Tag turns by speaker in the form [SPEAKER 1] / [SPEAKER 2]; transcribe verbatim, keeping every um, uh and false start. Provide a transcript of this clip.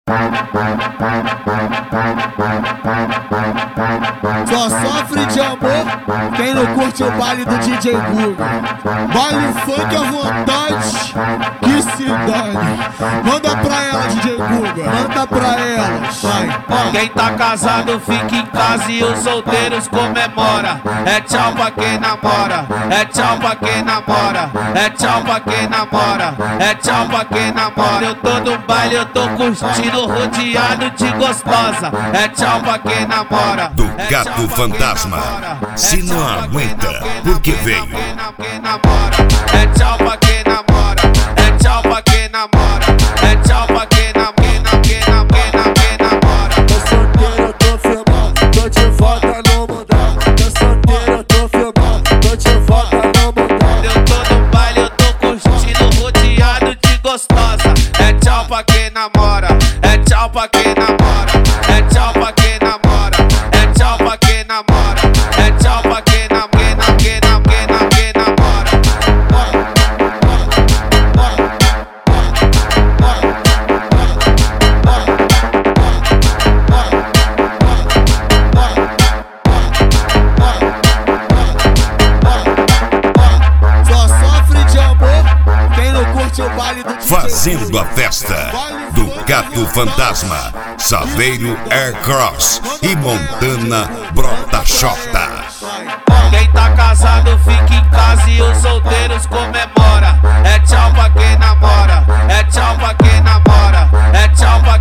[SPEAKER 1] Só sofre de amor quem não curte o baile do D J Guga. Baile funk à vontade, que se dane. Manda pra ela, D J Guga, manda pra ela, vai.
[SPEAKER 2] Quem tá casado fica em casa e os solteiros comemora. É tchau pra quem namora, é tchau pra quem namora, é tchau pra quem namora, é tchau pra quem namora. Eu tô no baile, eu tô curtindo, rodeado de gostosa. É tchau pra quem namora,
[SPEAKER 3] do Gato Fantasma. Se não aguenta, porque veio.
[SPEAKER 2] É tchau pra quem namora, é tchau pra quem namora, é tchau pra quem namora.
[SPEAKER 1] Tô solteiro, tô filmando, tô de volta no mundão. Tô solteiro, tô filmando, tô de volta no mundão.
[SPEAKER 2] Eu tô no baile, eu tô curtindo, rodeado de gostosa. É tchau pra quem namora, é tchau pra quem namora, é tchau pra quem namora, é tchau pra quem namora, é tchau pra quem namora, quem namora, quem namora.
[SPEAKER 1] Só sofre de amor quem não curte o baile do D J.
[SPEAKER 3] Fazendo a festa do Gato Fantasma, Saveiro Aircross e Montana Brota Xota.
[SPEAKER 2] Quem tá casado fica em casa e os solteiros comemora. É tchau pra quem namora, é tchau pra quem namora, é tchau pra